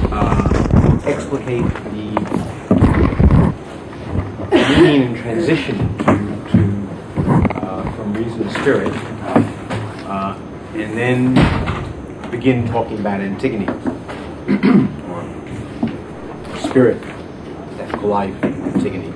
explicate the meaning and transition from reason to spirit, and then begin talking about Antigone, or spirit, ethical life, Antigone.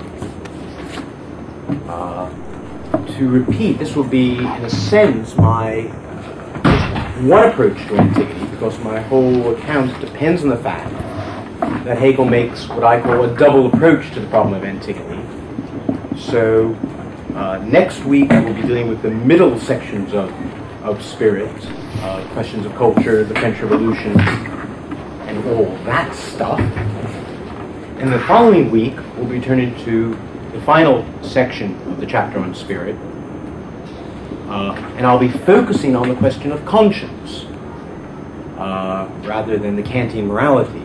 To repeat, this will be, in a sense, my one approach to Antigone, because my whole account depends on the fact that Hegel makes what I call a double approach to the problem of Antigone. So next week we'll be dealing with the middle sections of spirit, questions of culture, the French Revolution, and all that stuff. And the following week we'll be turning to the final section of the chapter on spirit, and I'll be focusing on the question of conscience rather than the Kantian morality.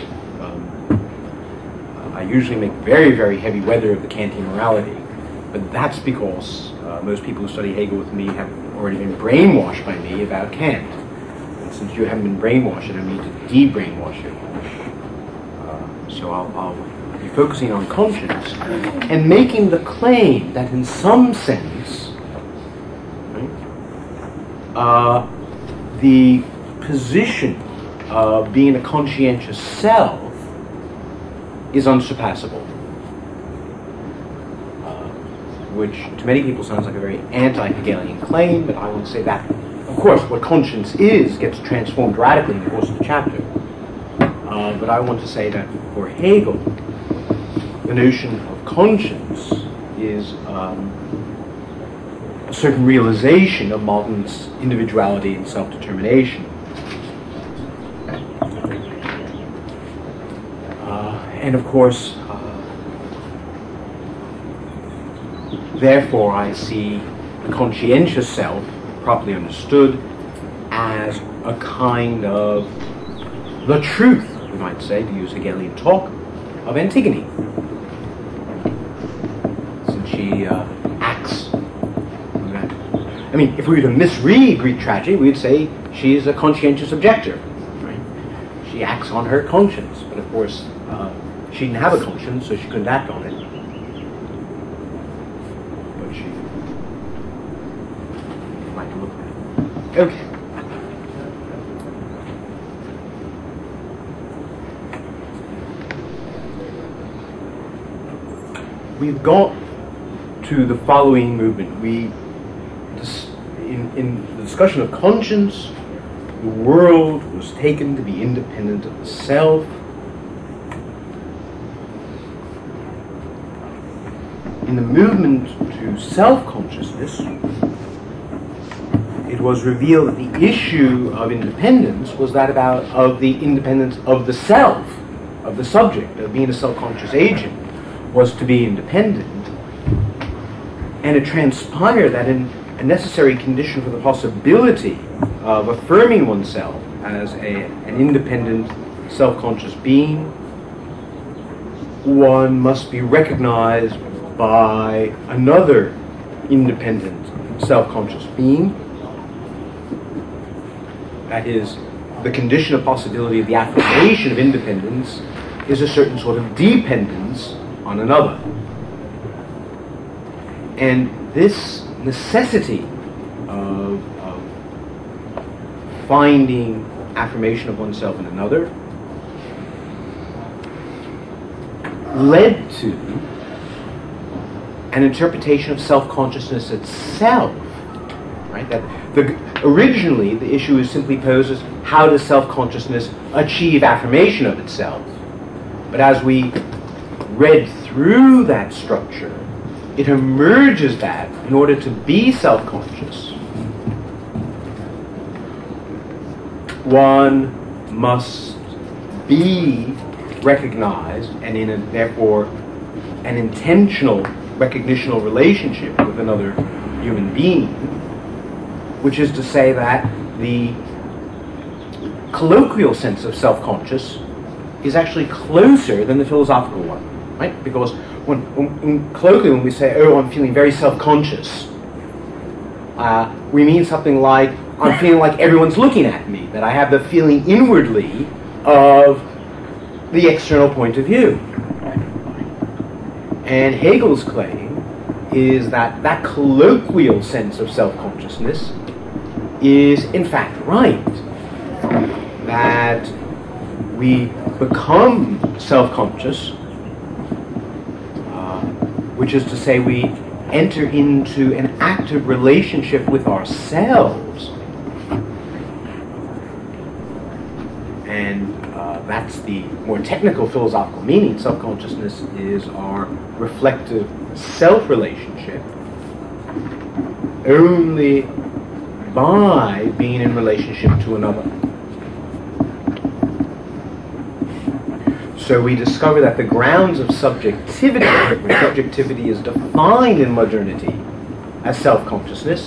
I usually make very, very heavy weather of the Kantian morality, but that's because most people who study Hegel with me have already been brainwashed by me about Kant. And since you haven't been brainwashed, I don't need to de-brainwash you. So I'll be focusing on conscience and making the claim that in some sense, right, the position of being a conscientious self is unsurpassable, which to many people sounds like a very anti-Hegelian claim, but I would say that, of course, what conscience is gets transformed radically in the course of the chapter. But I want to say that for Hegel, the notion of conscience is a certain realization of modern individuality and self-determination. And of course, therefore I see the conscientious self, properly understood, as a kind of the truth, we might say, to use Hegelian talk, of Antigone. Since she acts on that. I mean, if we were to misread Greek tragedy, we'd say she is a conscientious objector. Right? She acts on her conscience, but of course, she didn't have a conscience, so she couldn't act on it. But she might look at it. Okay. We've got to the following movement. In the discussion of conscience, the world was taken to be independent of the self. In the movement to self-consciousness, it was revealed that the issue of independence was that of the independence of the self, of the subject, of being a self-conscious agent, was to be independent. And it transpired that a necessary condition for the possibility of affirming oneself as an independent, self-conscious being, one must be recognized by another independent, self-conscious being. That is, the condition of possibility of the affirmation of independence is a certain sort of dependence on another. And this necessity of finding affirmation of oneself in another led to an interpretation of self-consciousness itself, right? That originally the issue is simply posed as how does self-consciousness achieve affirmation of itself? But as we read through that structure, it emerges that in order to be self-conscious, one must be recognized and in therefore an intentional recognitional relationship with another human being, which is to say that the colloquial sense of self-conscious is actually closer than the philosophical one, right? Because colloquially when we say, oh, I'm feeling very self-conscious, we mean something like, I'm feeling like everyone's looking at me, that I have the feeling inwardly of the external point of view. And Hegel's claim is that that colloquial sense of self-consciousness is in fact right. That we become self-conscious, which is to say we enter into an active relationship with ourselves. And that's the more technical philosophical meaning. Self-consciousness is our reflective self-relationship only by being in relationship to another. So we discover that the grounds of subjectivity, when subjectivity is defined in modernity as self-consciousness,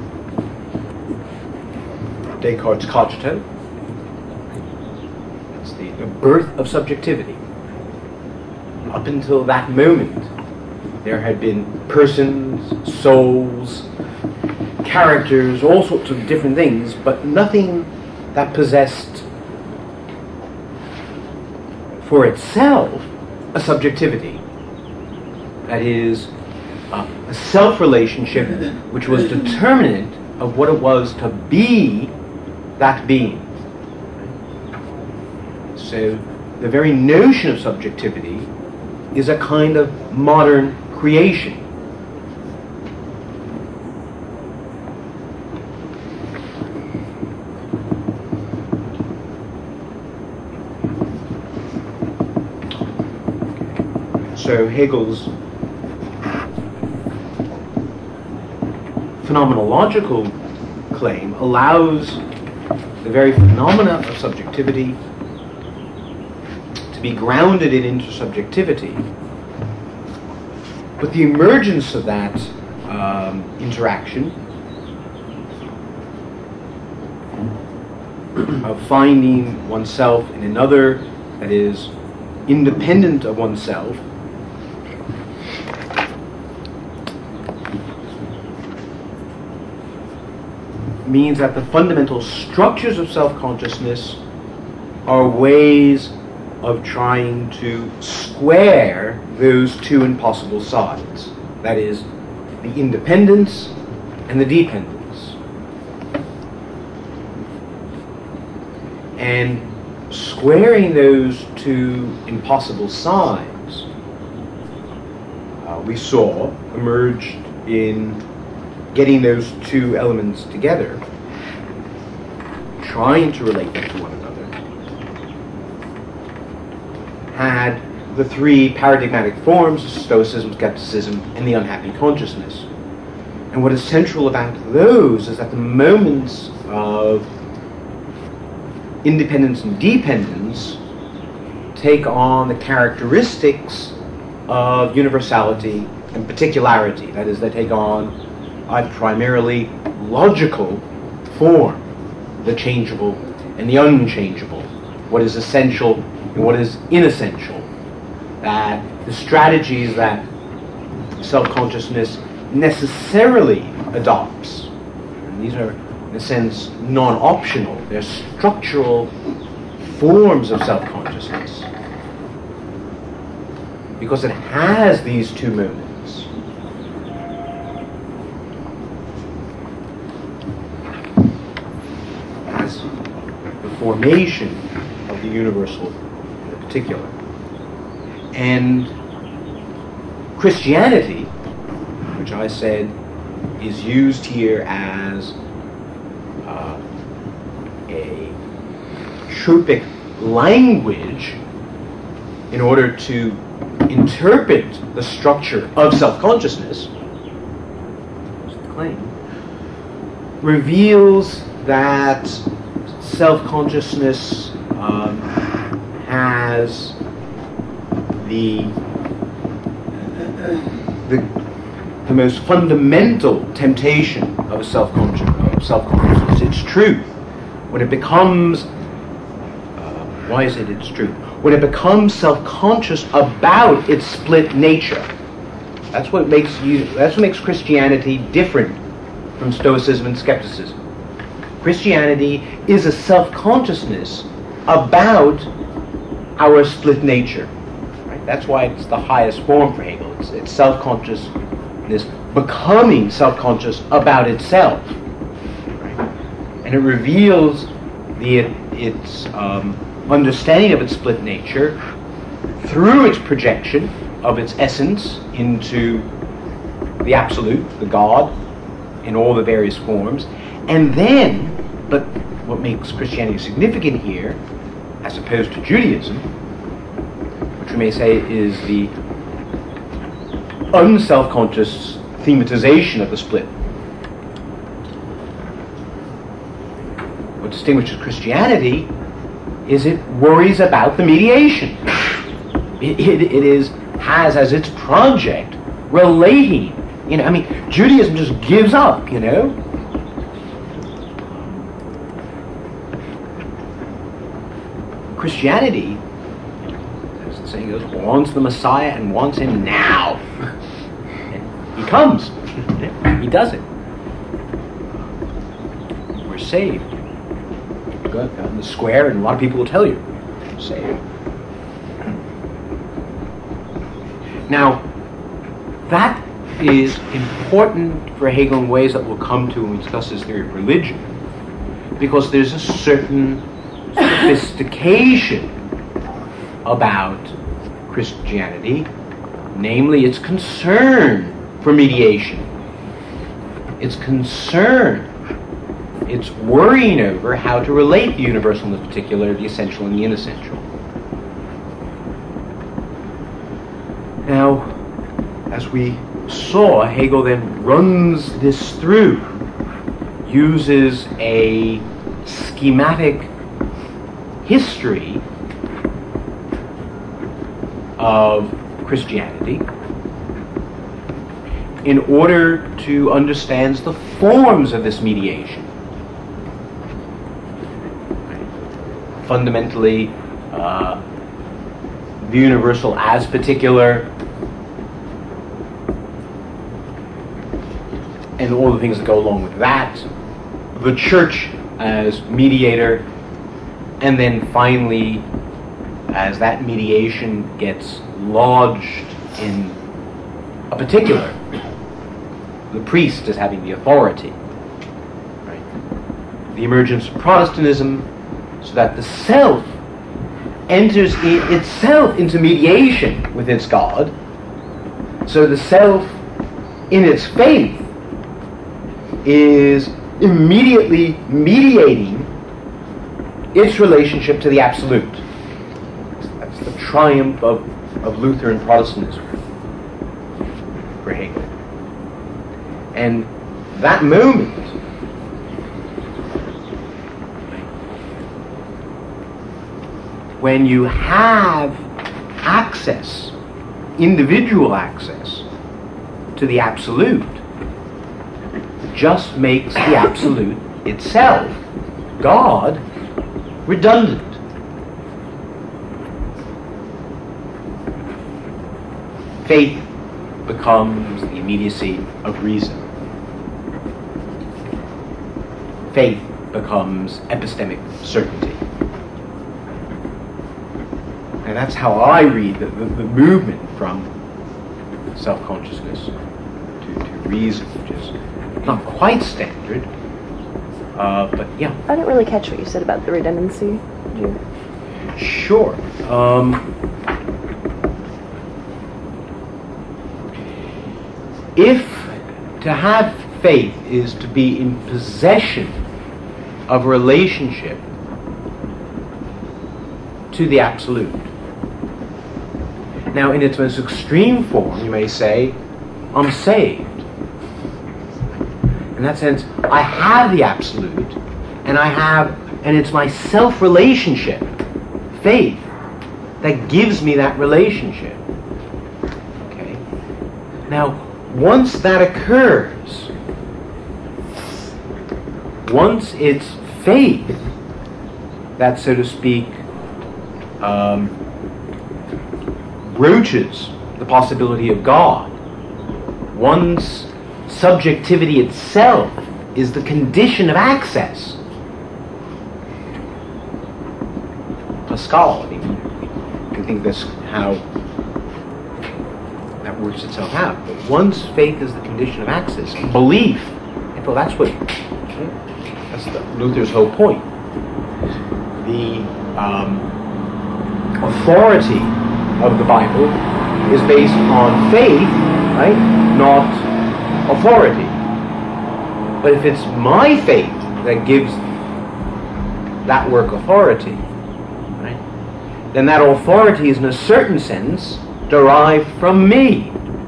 Descartes' cogito, that's the birth of subjectivity. Up until that moment, there had been persons, souls, characters, all sorts of different things, but nothing that possessed for itself a subjectivity. That is, a self-relationship which was determinant of what it was to be that being. So the very notion of subjectivity is a kind of modern creation. So Hegel's phenomenological claim allows the very phenomena of subjectivity to be grounded in intersubjectivity. But the emergence of that interaction, of finding oneself in another that is independent of oneself, means that the fundamental structures of self-consciousness are ways of trying to square those two impossible sides. That is, the independence and the dependence. And squaring those two impossible sides, we saw emerged in getting those two elements together, trying to relate them to one another, had the three paradigmatic forms: Stoicism, skepticism, and the unhappy consciousness. And what is central about those is that the moments of independence and dependence take on the characteristics of universality and particularity. That is, they take on a primarily logical form, the changeable and the unchangeable, what is essential and what is inessential. That the strategies that self-consciousness necessarily adopts, and these are in a sense non-optional, they're structural forms of self-consciousness, because it has these two moments. As the formation of the universal in the particular. And Christianity, which I said is used here as a tropic language in order to interpret the structure of self-consciousness, the claim, reveals that self-consciousness has the most fundamental temptation of self-consciousness, its truth. When it becomes, why is it its truth? When it becomes self-conscious about its split nature. That's what makes Christianity different from Stoicism and skepticism. Christianity is a self-consciousness about our split nature. Right? That's why it's the highest form for Hegel. It's self-consciousness becoming self-conscious about itself. Right? And it reveals its understanding of its split nature through its projection of its essence into the absolute, the God, in all the various forms. And then, but what makes Christianity significant here, as opposed to Judaism, which we may say is the unself-conscious thematization of the split. What distinguishes Christianity is it worries about the mediation. It has as its project relating. Judaism just gives up, Christianity, as the saying goes, wants the Messiah and wants him now. And he comes. He does it. We're saved. Go out in the square and a lot of people will tell you, saved. Now, that is important for Hegel in ways that we'll come to when we discuss his theory of religion, because there's a certain sophistication about Christianity, namely its concern for mediation, its concern, its worrying over how to relate the universal and the particular, the essential and the inessential. Now, as we saw, Hegel then runs this through, uses a schematic history of Christianity in order to understand the forms of this mediation. Fundamentally, the universal as particular, and all the things that go along with that, the church as mediator, and then finally, as that mediation gets lodged in a particular, the priest as having the authority. Right? The emergence of Protestantism, so that the self enters itself into mediation with its God, so the self in its faith is immediately mediating its relationship to the absolute. That's the triumph of Lutheran Protestantism for Hegel. And that moment when you have access, individual access to the absolute, just makes the absolute itself, God, redundant. Faith becomes the immediacy of reason. Faith becomes epistemic certainty. And that's how I read the movement from self-consciousness to reason, which is not quite standard, but yeah. I didn't really catch what you said about the redundancy. Did you? Sure. If to have faith is to be in possession of a relationship to the absolute, now in its most extreme form, you may say, I'm saved. In that sense, I have the absolute, and it's my self-relationship, faith, that gives me that relationship. Okay? Now, once that occurs, once it's faith that, so to speak, broaches the possibility of God, once subjectivity itself is the condition of access. Pascal, can think that's how that works itself out. But once faith is the condition of access, belief, and so that's Luther's whole point. The authority of the Bible is based on faith, right? Not authority. But if it's my faith that gives that work authority, right, then that authority is in a certain sense derived from me,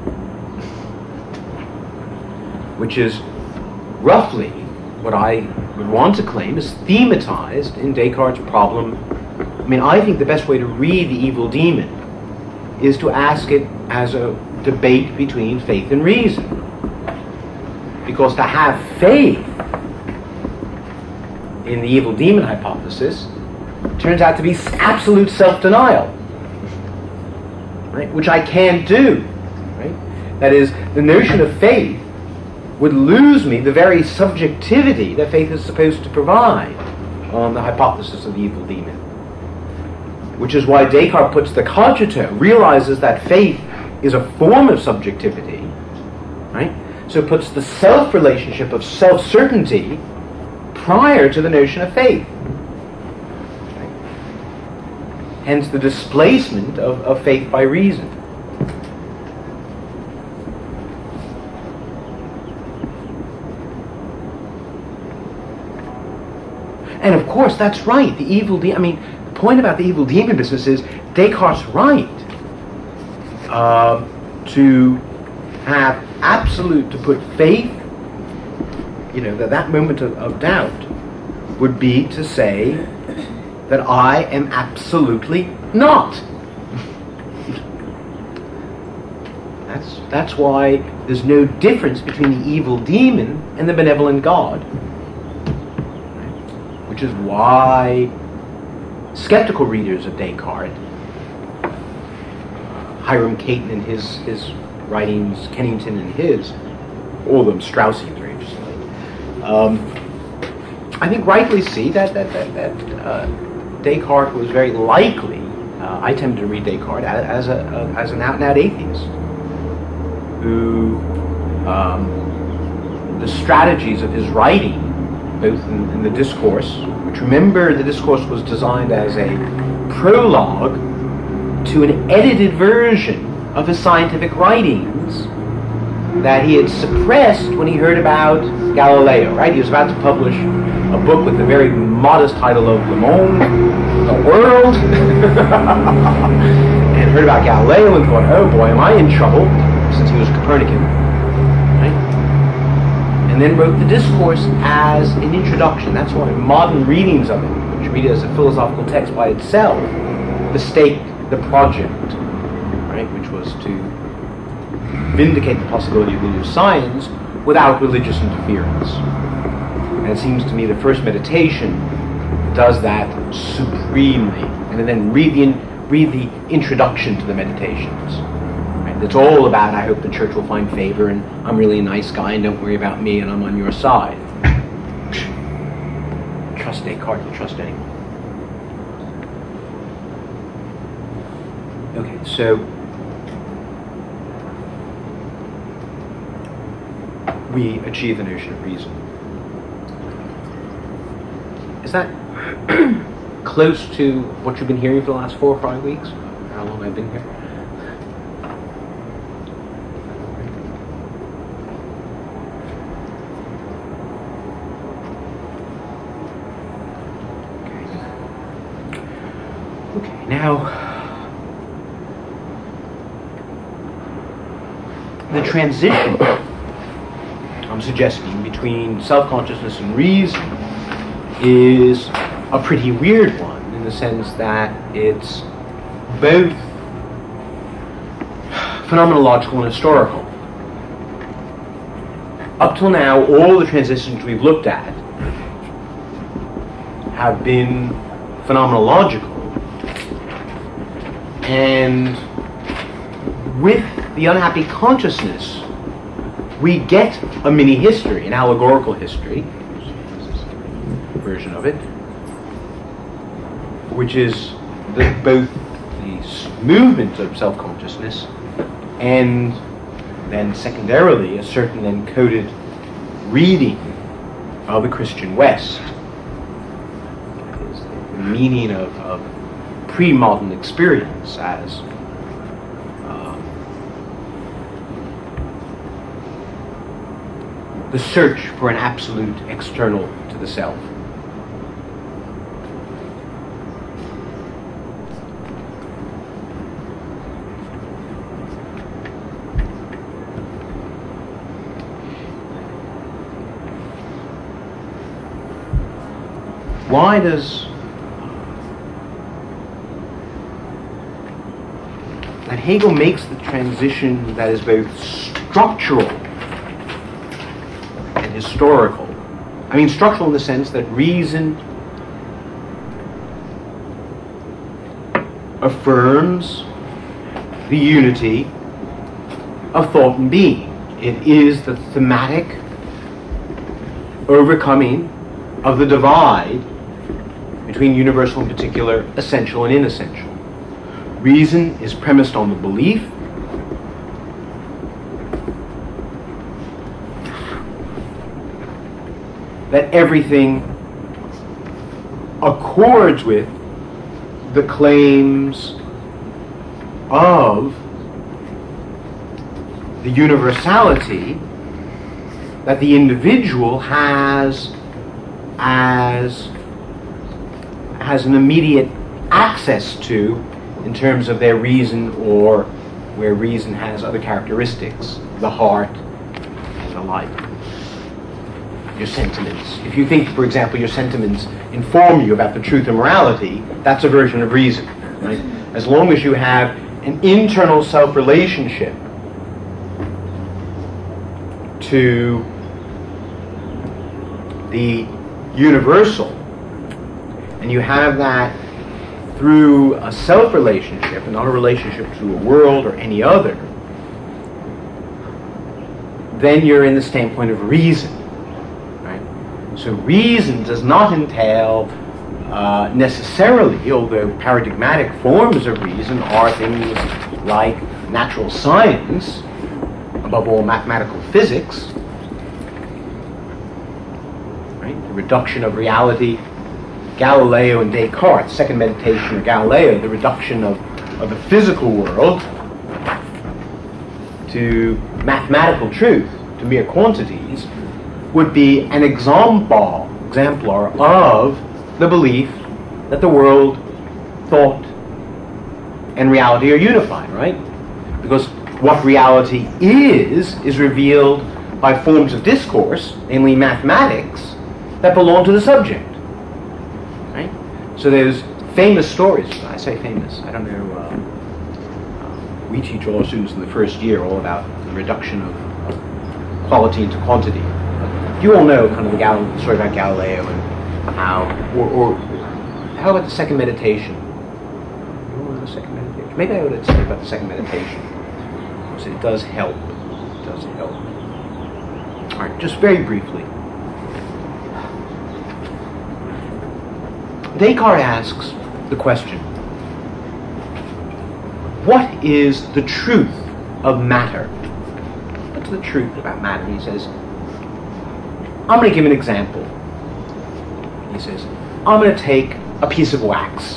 which is roughly what I would want to claim is thematized in Descartes' problem. I mean, I think the best way to read the evil demon is to ask it as a debate between faith and reason. Because to have faith in the evil demon hypothesis turns out to be absolute self-denial, right? Which I can't do, right? That is, the notion of faith would lose me the very subjectivity that faith is supposed to provide on the hypothesis of the evil demon. Which is why Descartes puts the cogito, realizes that faith is a form of subjectivity, right? So it puts the self-relationship of self-certainty prior to the notion of faith. Right? Hence the displacement of faith by reason. And of course, that's right. The evil demon, I mean, the point about the evil demon business is Descartes' right to have absolute, to put faith, that moment of doubt would be to say that I am absolutely not. That's why there's no difference between the evil demon and the benevolent God. Which is why skeptical readers of Descartes, Hiram Caton in his writings, Kennington in his, all of them Straussians very interestingly, I think rightly see that Descartes was very likely, I tend to read Descartes as an out-and-out atheist, who the strategies of his writing, both in the discourse, which remember the discourse was designed as a prologue to an edited version of his scientific writings that he had suppressed when he heard about Galileo, right? He was about to publish a book with the very modest title of Le Monde, the World, and heard about Galileo and thought, oh boy, am I in trouble, since he was a Copernican, right? And then wrote the discourse as an introduction. That's why modern readings of it, which read it as a philosophical text by itself, mistake the project, right, which was to vindicate the possibility of the new science without religious interference. And it seems to me the first meditation does that supremely. And then read the introduction to the meditations. Right? It's all about, I hope the church will find favor, and I'm really a nice guy, and don't worry about me, and I'm on your side. Trust Descartes, you trust anyone. Okay, so we achieve the notion of reason. Is that close to what you've been hearing for the last 4 or 5 weeks? How long I've been here? Okay, now the transition I'm suggesting between self-consciousness and reason is a pretty weird one, in the sense that it's both phenomenological and historical. Up till now, all the transitions we've looked at have been phenomenological, and with the unhappy consciousness, we get a mini history, an allegorical history, version of it, which is both movement of self-consciousness, and then secondarily a certain encoded reading of the Christian West. That is the meaning of pre-modern experience as the search for an absolute external to the self. Why does that Hegel makes the transition that is both structural and historical? I mean, structural in the sense that reason affirms the unity of thought and being. It is the thematic overcoming of the divide between universal and particular, essential and inessential. Reason is premised on the belief that everything accords with the claims of the universality that the individual has an immediate access to in terms of their reason, or where reason has other characteristics, the heart and the like. Your sentiments. If you think, for example, your sentiments inform you about the truth and morality, that's a version of reason. Right? As long as you have an internal self-relationship to the universal, and you have that through a self-relationship and not a relationship to a world or any other, then you're in the standpoint of reason. Right? So reason does not entail necessarily, although paradigmatic forms of reason are things like natural science, above all mathematical physics, right? The reduction of reality. Galileo and Descartes, second meditation of Galileo, the reduction of the physical world to mathematical truth, to mere quantities, would be an exemplar of the belief that the world, thought, and reality are unified, right? Because what reality is revealed by forms of discourse, namely mathematics, that belong to the subject. Right? So there's famous stories. I say famous. I don't know. We teach all our students in the first year all about the reduction of quality into quantity. You all know kind of the story about Galileo and how, or how about the second meditation? You all know the second meditation? Maybe I ought to say about the second meditation. So it does help. It does help. All right, just very briefly. Descartes asks the question, what is the truth of matter? What's the truth about matter? He says, I'm going to give an example. He says, I'm going to take a piece of wax.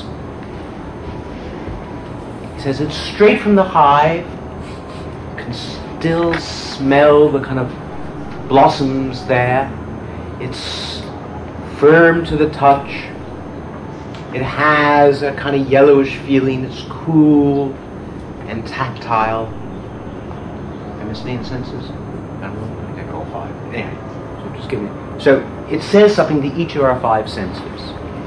He says, it's straight from the hive. You can still smell the kind of blossoms there. It's firm to the touch. It has a kind of yellowish feeling. It's cool and tactile. Am I missing any senses? I don't know. I think I got all five. Anyway, so just give me. So it says something to each of our five senses.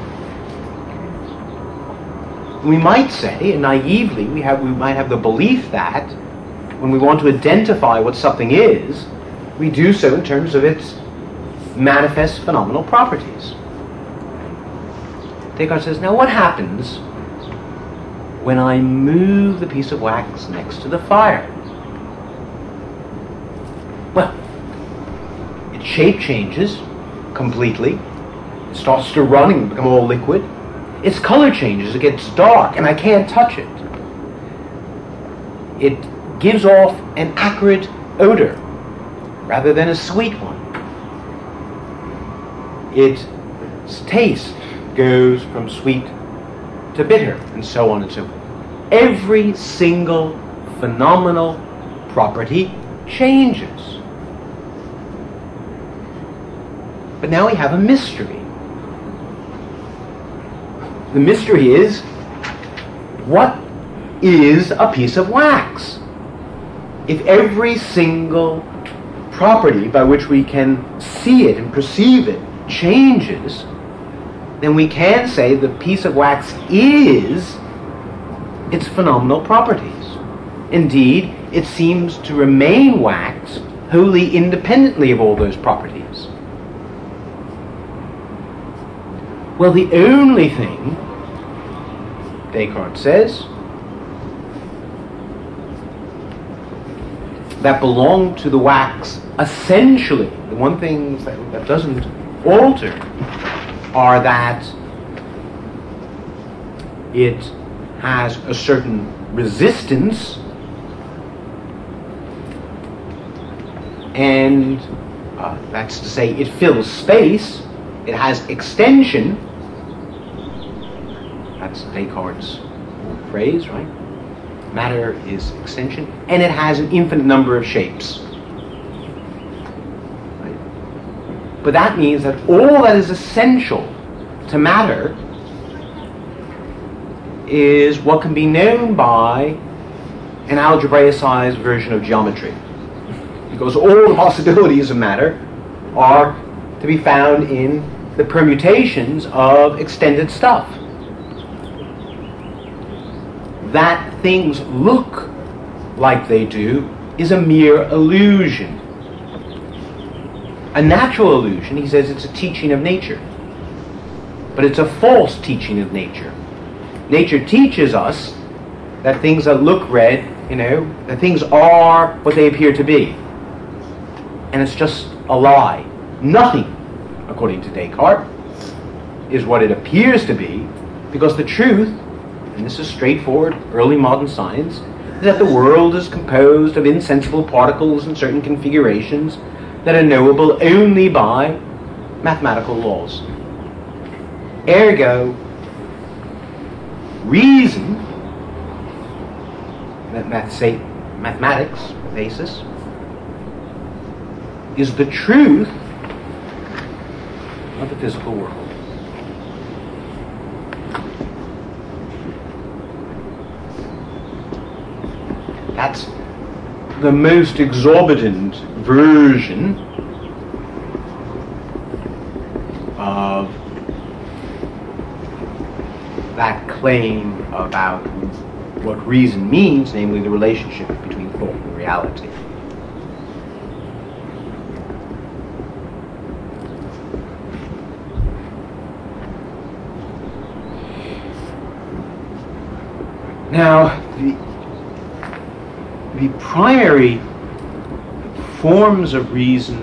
We might say, and naively, we might have the belief that when we want to identify what something is, we do so in terms of its manifest phenomenal properties. Descartes says, now what happens when I move the piece of wax next to the fire? Well, its shape changes completely. It starts to run and become all liquid. Its color changes. It gets dark, and I can't touch it. it gives off an acrid odor rather than a sweet one. Its taste goes from sweet to bitter, and so on and so forth. Every single phenomenal property changes. But now we have a mystery. The mystery is, what is a piece of wax? If every single property by which we can see it and perceive it changes, then we can say the piece of wax is its phenomenal properties. Indeed, it seems to remain wax wholly independently of all those properties. Well, the only thing, Descartes says, that belong to the wax essentially, the one thing that doesn't alter, are that it has a certain resistance and that's to say it fills space, it has extension, that's Descartes' phrase, right? Matter is extension, and it has an infinite number of shapes. Right? But that means that all that is essential to matter is what can be known by an algebraicized version of geometry. Because all the possibilities of matter are to be found in the permutations of extended stuff. That things look like they do is a mere illusion. A natural illusion, he says, it's a teaching of nature. But it's a false teaching of nature. Nature teaches us that things that look red, that things are what they appear to be. And it's just a lie. Nothing, according to Descartes, is what it appears to be, because the truth, and this is straightforward early modern science, is that the world is composed of insensible particles in certain configurations that are knowable only by mathematical laws. Ergo, reason, let's say mathematics, basis, is the truth of the physical world. That's the most exorbitant version of that claim about what reason means, namely the relationship between thought and reality. Now, the primary forms of reason,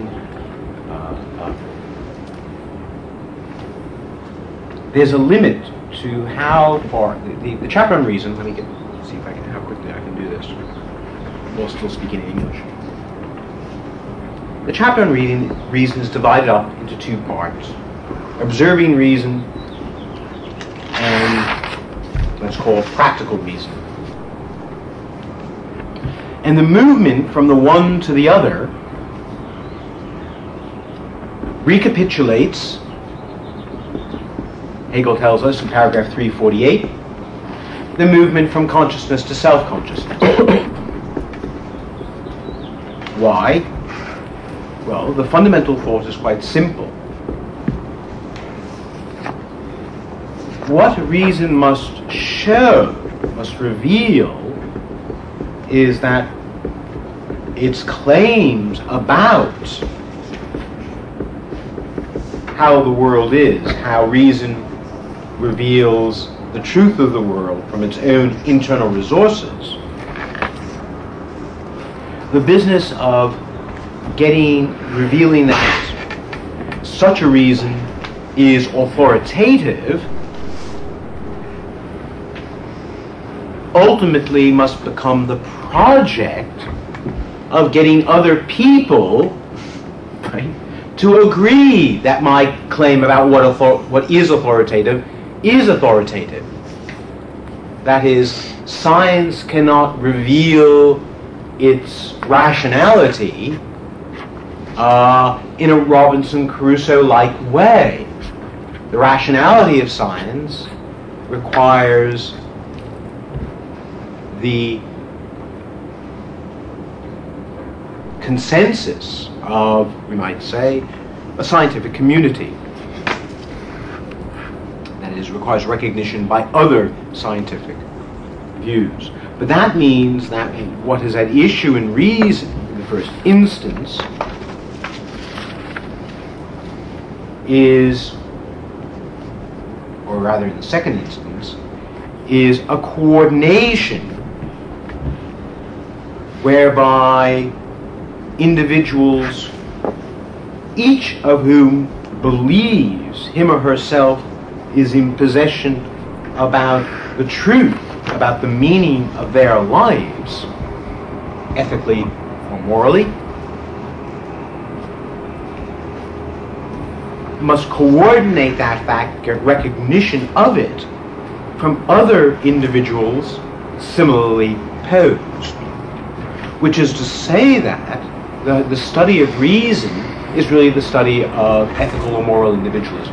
there's a limit to how far, the chapter on reason, see if I can, how quickly I can do this while still speaking English. The chapter on reason is divided up into two parts: observing reason and let's call it practical reason. And the movement from the one to the other recapitulates, Hegel tells us in paragraph 348, the movement from consciousness to self-consciousness. Why? Well, the fundamental thought is quite simple. What reason must show, must reveal, is that its claims about how the world is, how reason reveals the truth of the world from its own internal resources, the business of revealing that such a reason is authoritative ultimately must become the project of getting other people, right, to agree that my claim about what is authoritative is authoritative. That is, science cannot reveal its rationality in a Robinson Crusoe-like way. The rationality of science requires the consensus of, we might say, a scientific community. That is, requires recognition by other scientific views. But that means that what is at issue in reason, in the first instance, is, or rather in the second instance, is a coordination whereby individuals, each of whom believes him or herself is in possession about the truth, about the meaning of their lives, ethically or morally, must coordinate that fact, get recognition of it from other individuals similarly posed. Which is to say that the study of reason is really the study of ethical or moral individualism.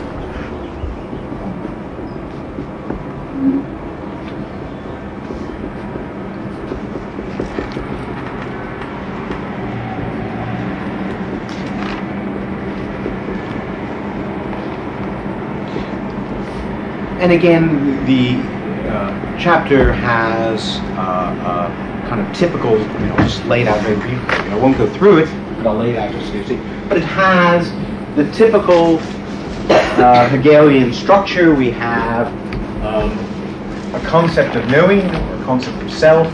And again, the chapter has kind of typical, just laid out very briefly. I won't go through it, but I'll lay it out just so you see. But it has the typical Hegelian structure. We have a concept of knowing, or a concept of self.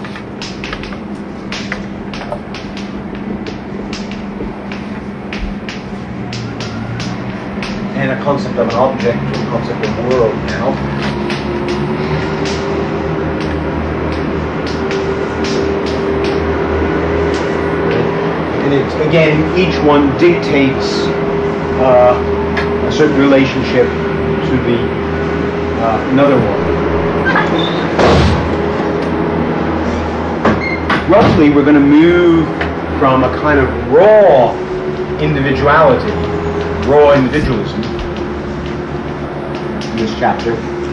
And a concept of an object, or a concept of world now. And again, each one dictates a certain relationship to the another one. Roughly, we're going to move from a kind of raw individuality, raw individualism in this chapter,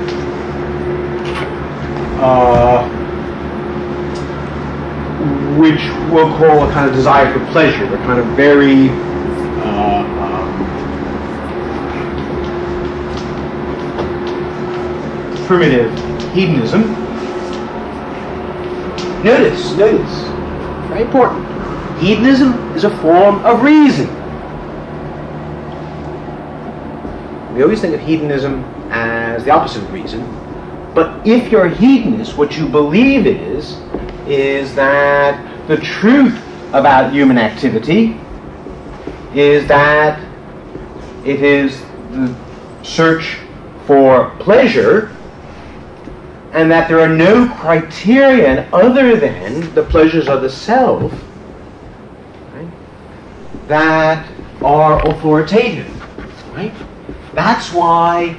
which we'll call a kind of desire for pleasure, a kind of very primitive hedonism. Notice, very important. Hedonism is a form of reason. We always think of hedonism as the opposite of reason, but if you're a hedonist, what you believe is that the truth about human activity is that it is the search for pleasure, and that there are no criterion other than the pleasures of the self, right, that are authoritative. Right? That's why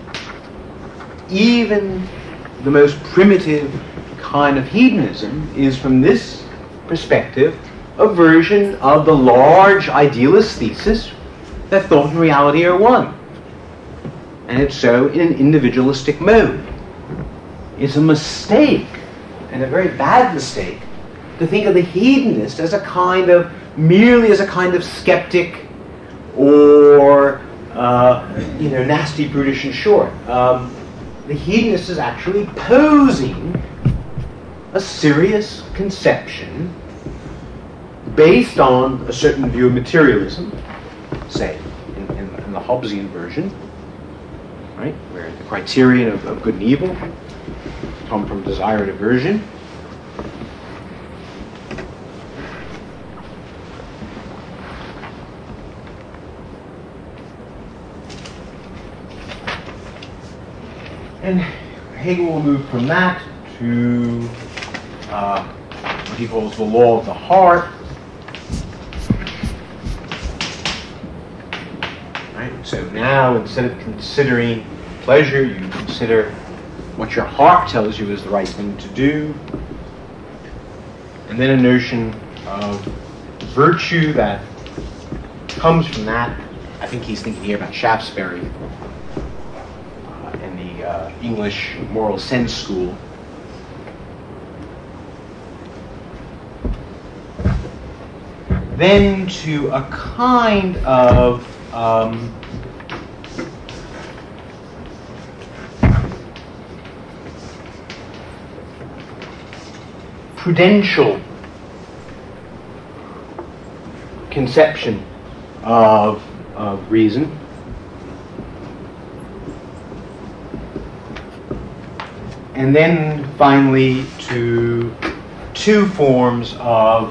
even the most primitive kind of hedonism is, from this perspective, a version of the large idealist thesis that thought and reality are one. And it's so in an individualistic mode. It's a mistake, and a very bad mistake, to think of the hedonist as merely as a kind of skeptic or nasty, brutish, and short. The hedonist is actually posing a serious conception based on a certain view of materialism, say, in the Hobbesian version, right, where the criterion of good and evil come from desire and aversion. And Hegel will move from that to what he calls the law of the heart. Right? So now, instead of considering pleasure, you consider what your heart tells you is the right thing to do. And then a notion of virtue that comes from that. I think he's thinking here about Shaftesbury in the English moral sense school. Then to a kind of prudential conception of reason. And then finally to two forms of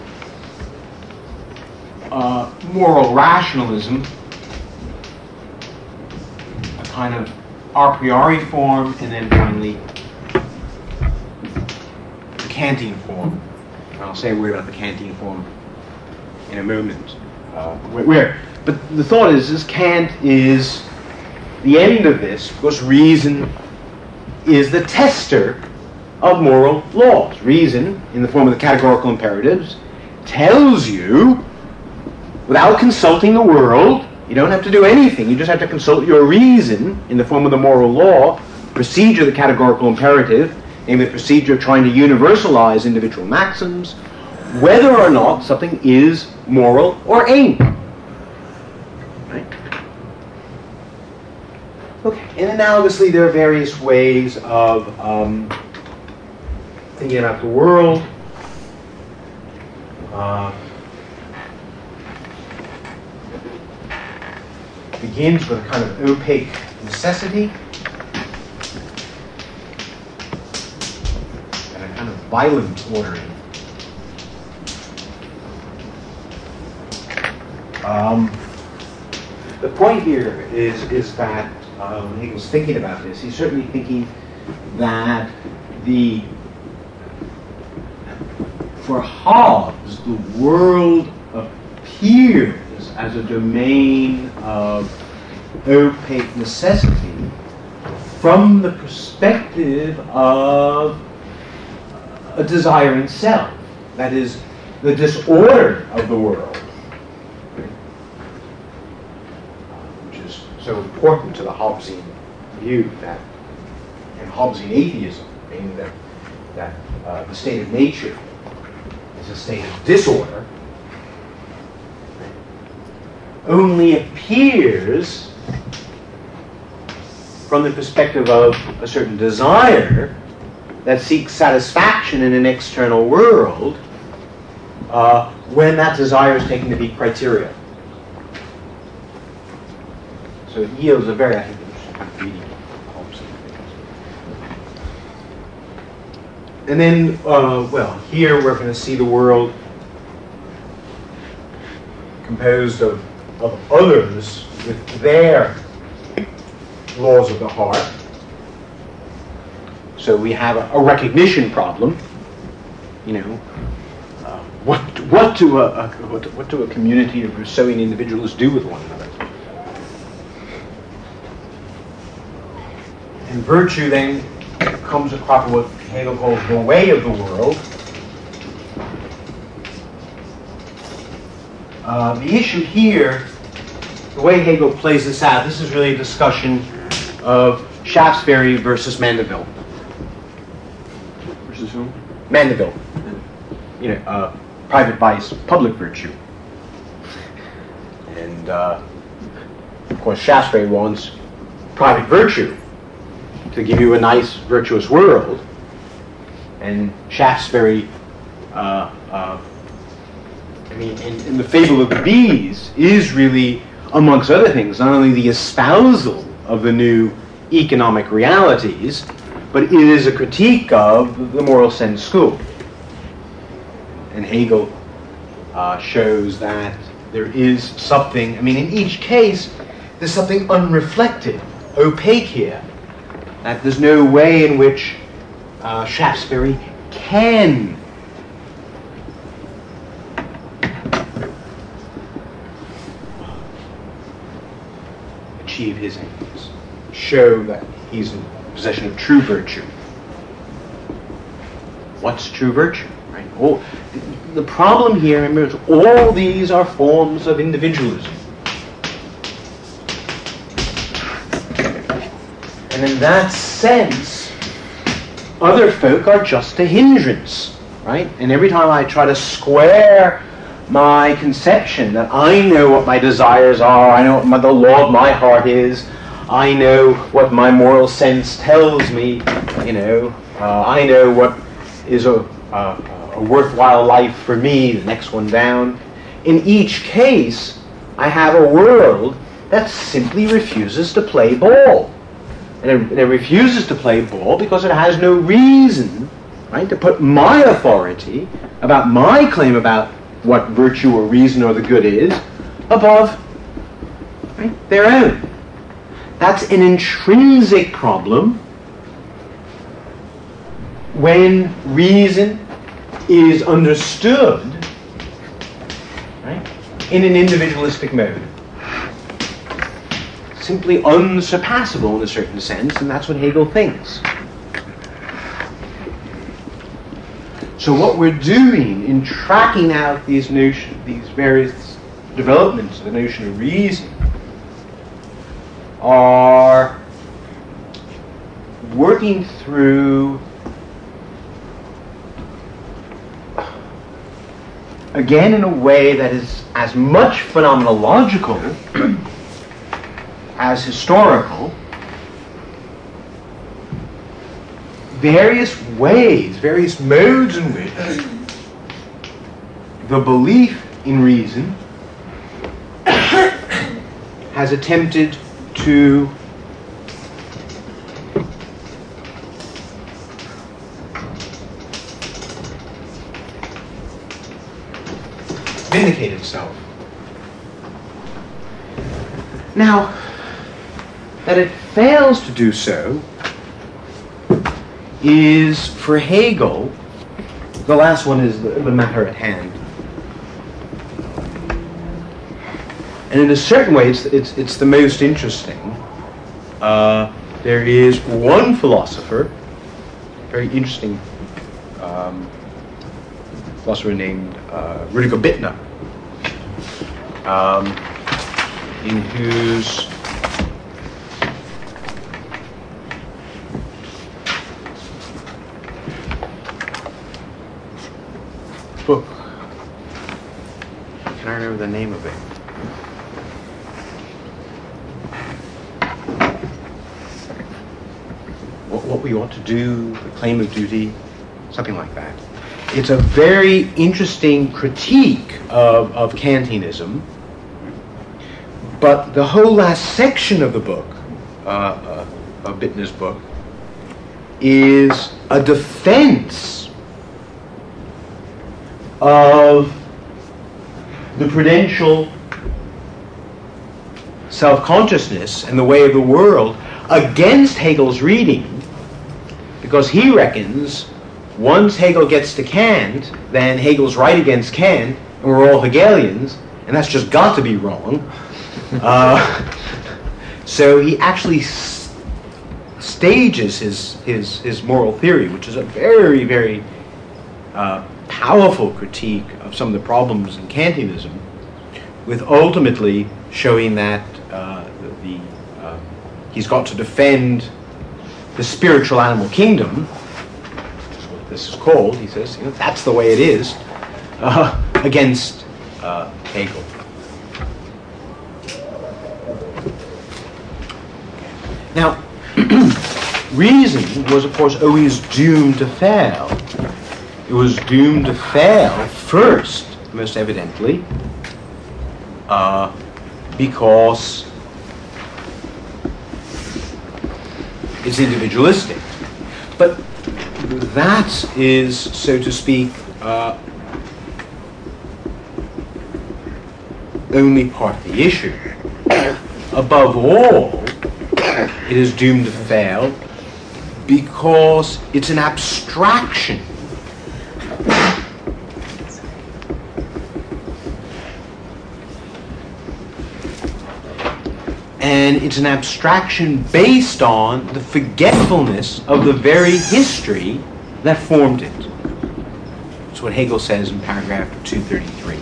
moral rationalism, a kind of a priori form, and then finally the Kantian form. And I'll say a word about the Kantian form in a moment. But the thought is Kant is the end of this, because reason is the tester of moral laws. Reason, in the form of the categorical imperatives, tells you, without consulting the world, you don't have to do anything, you just have to consult your reason in the form of the moral law, procedure, the categorical imperative, namely the procedure of trying to universalize individual maxims, whether or not something is moral or ain't. Right? Okay, and analogously, there are various ways of thinking about the world. Begins with a kind of opaque necessity and a kind of violent ordering. The point here is that when Hegel's thinking about this, he's certainly thinking that for Hobbes, the world appears as a domain of opaque necessity from the perspective of a desiring self, that is, the disorder of the world, which is so important to the Hobbesian view, that in Hobbesian atheism, meaning that the state of nature is a state of disorder, only appears from the perspective of a certain desire that seeks satisfaction in an external world when that desire is taken to be criteria. So it yields a very, I think, interesting reading of Hobbes. And then, well, here we're going to see the world composed of others with their laws of the heart. So we have a recognition problem. You know, what do a community of Rousseauian individuals do with one another? And virtue then comes across what Hegel calls the way of the world. The issue here, the way Hegel plays this out, this is really a discussion of Shaftesbury versus Mandeville. Versus whom? Mandeville. You know, private vice, public virtue. And, of course, Shaftesbury wants private virtue to give you a nice, virtuous world. And Shaftesbury, in the Fable of the Bees is really, amongst other things, not only the espousal of the new economic realities, but it is a critique of the moral sense school. And Hegel shows that there is something, in each case, there's something unreflected, opaque here. That there's no way in which Shaftesbury can achieve his aims, show that he's in possession of true virtue. What's true virtue? Right? The problem here, remember, is all these are forms of individualism. And in that sense, other folk are just a hindrance, right? And every time I try to square my conception that I know what my desires are, I know what the law of my heart is, I know what my moral sense tells me, I know what is a worthwhile life for me, the next one down. In each case, I have a world that simply refuses to play ball. And it refuses to play ball because it has no reason, right, to put my authority about my claim about what virtue or reason or the good is above, right, their own. That's an intrinsic problem when reason is understood, right, in an individualistic mode. Simply unsurpassable in a certain sense, and that's what Hegel thinks. So what we're doing in tracking out these notions, these various developments of the notion of reason, are working through, again in a way that is as much phenomenological as historical, various ways, various modes in which the belief in reason has attempted to vindicate itself. Now, that it fails to do so is, for Hegel, the last one is the matter at hand. And in a certain way, it's the most interesting. There is one philosopher, very interesting philosopher named Rüdiger Bittner, in whose book, can I remember the name of it? What we ought to do, the claim of duty, something like that. It's a very interesting critique of Kantianism, but the whole last section of the book, of Bittner's book, is a defense of the prudential self-consciousness and the way of the world against Hegel's reading, because he reckons once Hegel gets to Kant, then Hegel's right against Kant, and we're all Hegelians, and that's just got to be wrong. So he actually stages his moral theory, which is a very, very powerful critique of some of the problems in Kantianism, with ultimately showing that he's got to defend the spiritual animal kingdom, which is what this is called, he says, that's the way it is, against Hegel. Now, reason was, of course, always doomed to fail. It was doomed to fail first, most evidently, because it's individualistic. But that is, so to speak, only part of the issue. Above all, it is doomed to fail because it's an abstraction. And it's an abstraction based on the forgetfulness of the very history that formed it. That's what Hegel says in paragraph 233.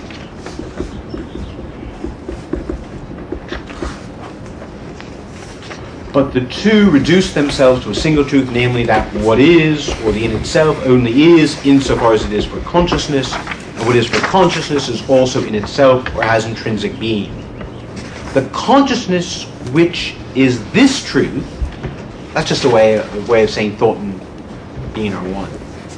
But the two reduce themselves to a single truth, namely that what is, or the in itself, only is insofar as it is for consciousness, and what is for consciousness is also in itself or has intrinsic being. The consciousness which is this truth, that's just a way of saying thought and being are one.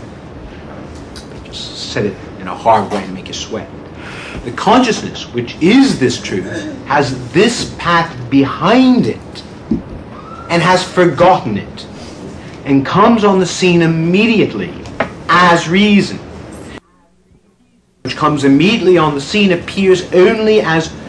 Just said it in a hard way to make you sweat. The consciousness which is this truth has this path behind it, and has forgotten it, and comes on the scene immediately as reason, which comes immediately on the scene appears only as